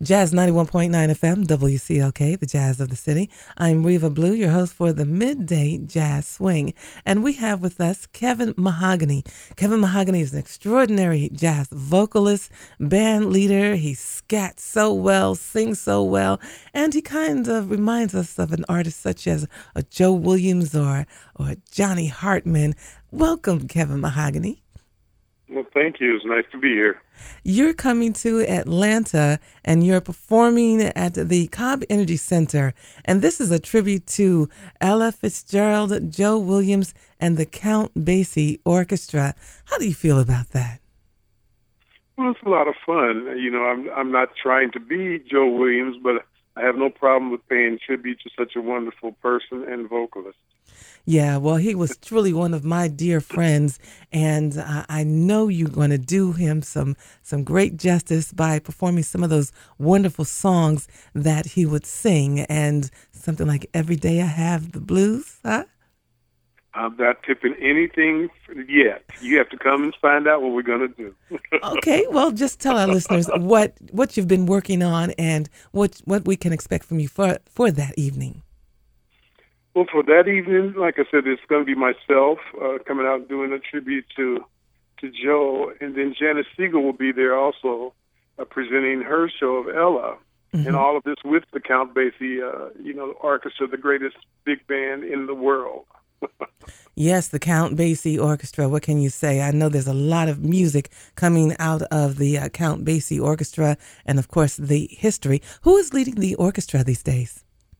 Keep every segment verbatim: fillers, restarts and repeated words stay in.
Jazz ninety-one point nine F M, W C L K, the Jazz of the City. I'm Reva Blue, your host for the Midday Jazz Swing. And we have with us Kevin Mahogany. Kevin Mahogany is an extraordinary jazz vocalist, band leader. He scats so well, sings so well, and he kind of reminds us of an artist such as a Joe Williams or, or Johnny Hartman. Welcome, Kevin Mahogany. Well, thank you. It's nice to be here. You're coming to Atlanta and you're performing at the Cobb Energy Center. And this is a tribute to Ella Fitzgerald, Joe Williams, and the Count Basie Orchestra. How do you feel about that? Well, it's a lot of fun. You know, I'm I'm not trying to be Joe Williams, but I have no problem with paying tribute to such a wonderful person and vocalist. Yeah, well, he was truly one of my dear friends, and uh, I know you're going to do him some some great justice by performing some of those wonderful songs that he would sing, and something like Every Day I Have the Blues, huh? I'm not tipping anything yet. You have to come and find out what we're going to do. Okay, well, just tell our listeners what, what you've been working on and what what we can expect from you for, for that evening. Well, for that evening, like I said, it's going to be myself uh, coming out and doing a tribute to to Joe, and then Janis Siegel will be there also uh, presenting her show of Ella, mm-hmm. and all of this with the Count Basie, uh, you know, orchestra, the greatest big band in the world. Yes, the Count Basie Orchestra. What can you say? I know there's a lot of music coming out of the uh, Count Basie Orchestra, and of course the history. Who is leading the orchestra these days?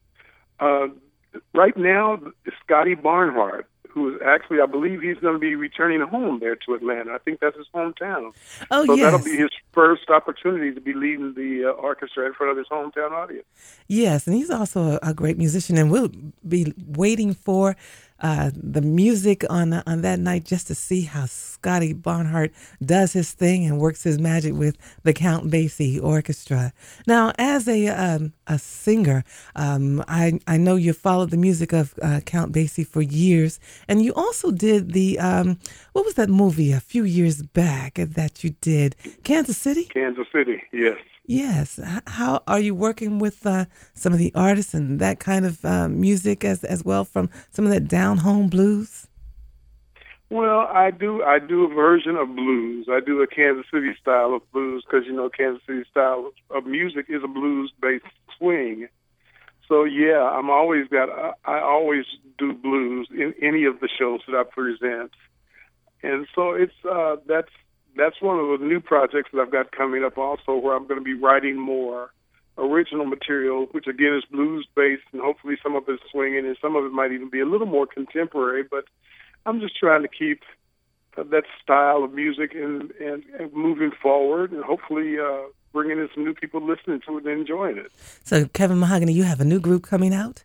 Uh, Right now, Scotty Barnhart, who is actually, I believe he's going to be returning home there to Atlanta. I think that's his hometown. Oh, so yes. that'll be his first opportunity to be leading the uh, orchestra in front of his hometown audience. Yes, and he's also a, a great musician, and we'll be waiting for uh, the music on on that night just to see how Scotty Barnhart does his thing and works his magic with the Count Basie Orchestra. Now, as a um, a singer, um, I I know you followed the music of uh, Count Basie for years, and you also did the um, what was that movie a few years back that you did? Kansas City? Kansas City, yes. Yes. How are you working with uh, some of the artists and that kind of uh, music as as well from some of that down home blues? Well, I do I do a version of blues. I do a Kansas City style of blues because, you know, Kansas City style of music is a blues-based swing. So, yeah, I'm always got, I, I always do blues in any of the shows that I present. And so it's, uh, that's, That's one of the new projects that I've got coming up also, where I'm going to be writing more original material, which again is blues-based, and hopefully some of it's swinging, and some of it might even be a little more contemporary. But I'm just trying to keep uh, that style of music and, and, and moving forward, and hopefully uh, bringing in some new people listening to it and enjoying it. So, Kevin Mahogany, you have a new group coming out?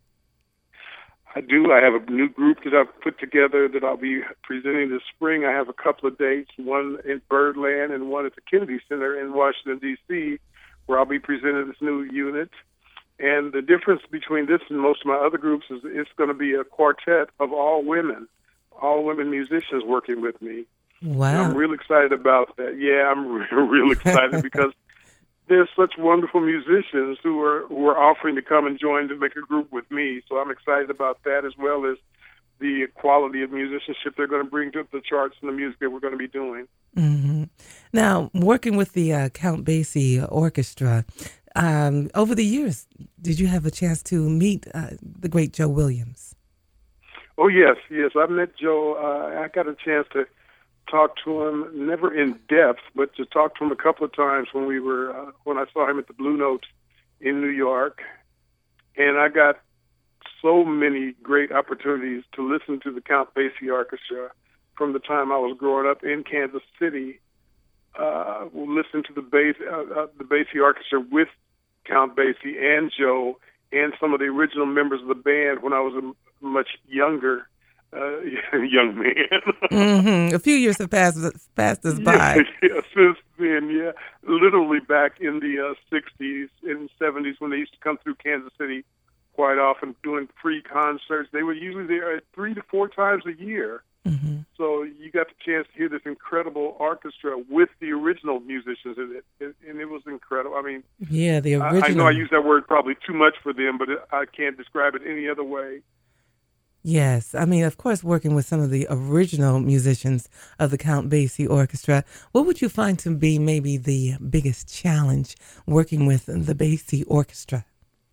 I do. I have a new group that I've put together that I'll be presenting this spring. I have a couple of dates, one in Birdland and one at the Kennedy Center in Washington, D C, where I'll be presenting this new unit. And the difference between this and most of my other groups is it's going to be a quartet of all women, all women musicians working with me. Wow. And I'm real excited about that. Yeah, I'm real excited because there's such wonderful musicians who are who are offering to come and join to make a group with me. So I'm excited about that, as well as the quality of musicianship they're going to bring to the charts and the music that we're going to be doing. Mm-hmm. Now, working with the uh, Count Basie Orchestra, um, over the years, did you have a chance to meet uh, the great Joe Williams? Oh, yes, yes. I met Joe. Uh, I got a chance to talk to him, never in depth, but to talk to him a couple of times when we were uh, when I saw him at the Blue Note in New York, and I got so many great opportunities to listen to the Count Basie Orchestra from the time I was growing up in Kansas City. Uh, we'll listen to the bass, uh, uh, the Basie Orchestra with Count Basie and Joe and some of the original members of the band when I was a much younger Uh, young man. Mm-hmm. A few years have passed passed us by. Yeah, yeah, since then, yeah. Literally back in the uh, sixties and seventies when they used to come through Kansas City quite often doing free concerts. They were usually there three to four times a year. Mm-hmm. So you got the chance to hear this incredible orchestra with the original musicians in it, and, and it was incredible. I mean, Yeah, the I, I know original. I use that word probably too much for them, but it, I can't describe it any other way. Yes, I mean, of course, working with some of the original musicians of the Count Basie Orchestra, what would you find to be maybe the biggest challenge working with the Basie Orchestra?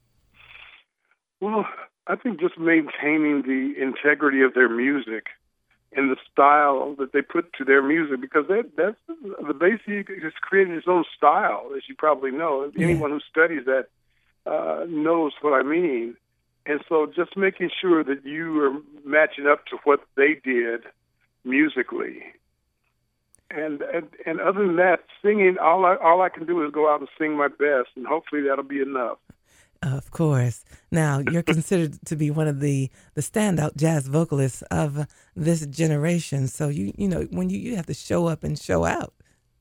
Well, I think just maintaining the integrity of their music and the style that they put to their music, because that that's the Basie has created its own style, as you probably know. Yeah. Anyone who studies that uh, knows what I mean. And so just making sure that you are matching up to what they did musically. And, and and other than that, singing, all I, all I can do is go out and sing my best, and hopefully that'll be enough. Of course. Now, you're considered to be one of the, the standout jazz vocalists of this generation. So, you you know, when you, you have to show up and show out.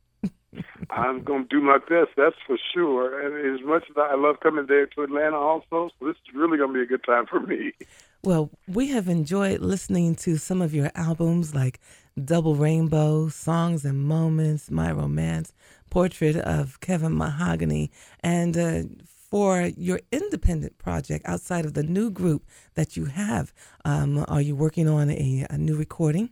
I'm going to do my best, that's for sure. And as much as I love coming there to Atlanta also, so this is really going to be a good time for me. Well, we have enjoyed listening to some of your albums like Double Rainbow, Songs and Moments, My Romance, Portrait of Kevin Mahogany, and uh, for your independent project outside of the new group that you have. Um, are you working on a, a new recording?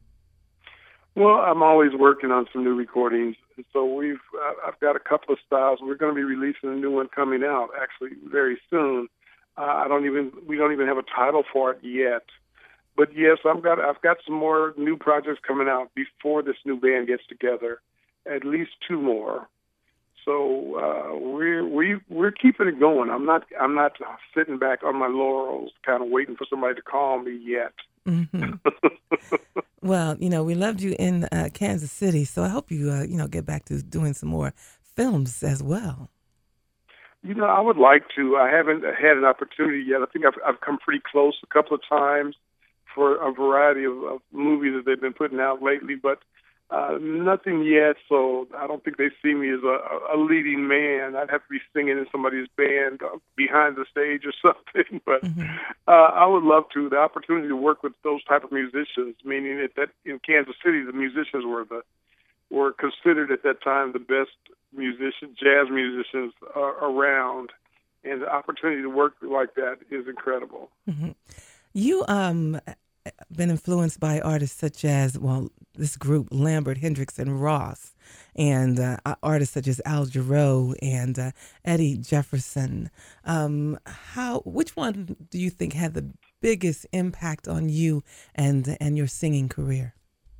Well, I'm always working on some new recordings. So we've I've got a couple of styles. We're going to be releasing a new one coming out actually very soon. Uh, I don't even we don't even have a title for it yet. But yes, I've got I've got some more new projects coming out before this new band gets together. At least two more. So uh, we're we we're keeping it going. I'm not I'm not sitting back on my laurels, kind of waiting for somebody to call me yet. Mm-hmm. Well, you know, we loved you in uh, Kansas City, so I hope you uh, you know get back to doing some more films as well. You know, I would like to. I haven't had an opportunity yet. I think I've I've come pretty close a couple of times for a variety of, of movies that they've been putting out lately, but Uh, nothing yet, so I don't think they see me as a, a leading man. I'd have to be singing in somebody's band behind the stage or something. But Mm-hmm. uh, I would love to. The opportunity to work with those type of musicians, meaning that, that in Kansas City, the musicians were the were considered at that time the best musicians, jazz musicians uh, around, and the opportunity to work like that is incredible. Mm-hmm. You um been influenced by artists such as, well, this group, Lambert, Hendricks, and Ross, and uh, artists such as Al Jarreau and uh, Eddie Jefferson. Um, how, which one do you think had the biggest impact on you and and your singing career?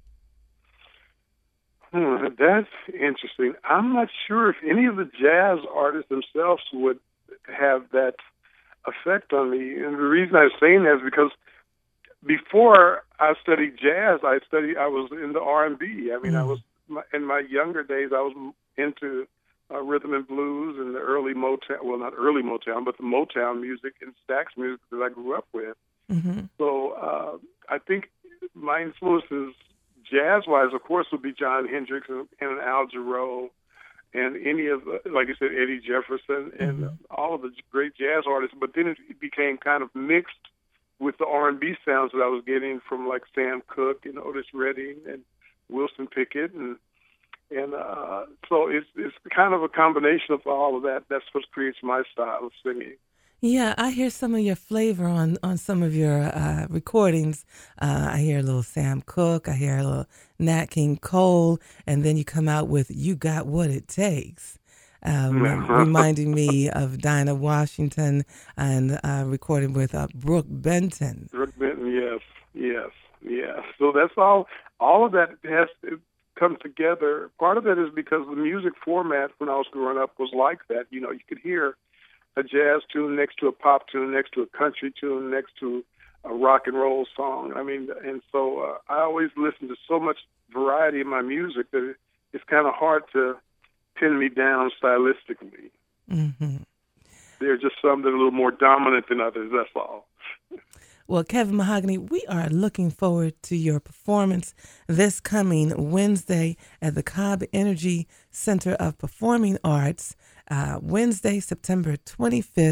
Hmm, that's interesting. I'm not sure if any of the jazz artists themselves would have that effect on me. And the reason I'm saying that is because before I studied jazz, I studied. I was into R and B. I mean, Mm. I was in my younger days. I was into uh, rhythm and blues and the early Motown. Well, not early Motown, but the Motown music and Stax music that I grew up with. Mm-hmm. So uh, I think my influences, jazz-wise, of course, would be John Hendricks and, and Al Jarreau, and any of, the, like I said, Eddie Jefferson, and Mm-hmm. all of the great jazz artists. But then it became kind of mixed with the R and B sounds that I was getting from like Sam Cooke and Otis Redding and Wilson Pickett, and and uh, so it's it's kind of a combination of all of that. That's what creates my style of singing. Yeah, I hear some of your flavor on, on some of your uh, recordings. Uh, I hear a little Sam Cooke, I hear a little Nat King Cole, and then you come out with "You Got What It Takes." Um, reminding me of Dinah Washington and uh, recorded with uh, Brooke Benton. Brooke Benton, yes, yes, yes. So that's all. All of that has to come together. Part of that is because the music format when I was growing up was like that. You know, you could hear a jazz tune next to a pop tune, next to a country tune, next to a rock and roll song. I mean, and so uh, I always listen to so much variety in my music that it's kind of hard to pin me down stylistically. Mm-hmm. There are just some that are a little more dominant than others, that's all. Well, Kevin Mahogany, we are looking forward to your performance this coming Wednesday at the Cobb Energy Center of Performing Arts, uh, Wednesday, September twenty-fifth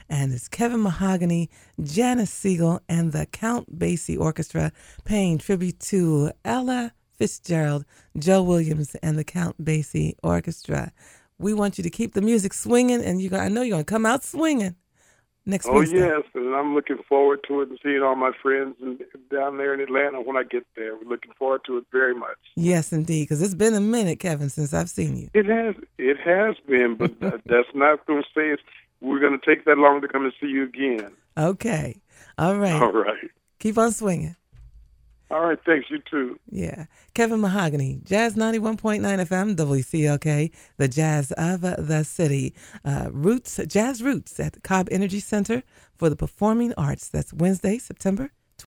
And it's Kevin Mahogany, Janice Siegel, and the Count Basie Orchestra paying tribute to Ella Fitzgerald, Joe Williams, and the Count Basie Orchestra. We want you to keep the music swinging, and you I know you're going to come out swinging next Oh, Wednesday. yes, and I'm looking forward to it and seeing all my friends and down there in Atlanta when I get there. We're looking forward to it very much. Yes, indeed, because it's been a minute, Kevin, since I've seen you. It has, it has been, but that- that's not going to say it's, we're going to take that long to come and see you again. Okay. All right. All right. Keep on swinging. All right, thanks, you too. Yeah. Kevin Mahogany, Jazz ninety-one point nine F M, W C L K, the jazz of the city. Uh, Roots, Jazz Roots at the Cobb Energy Center for the Performing Arts. That's Wednesday, September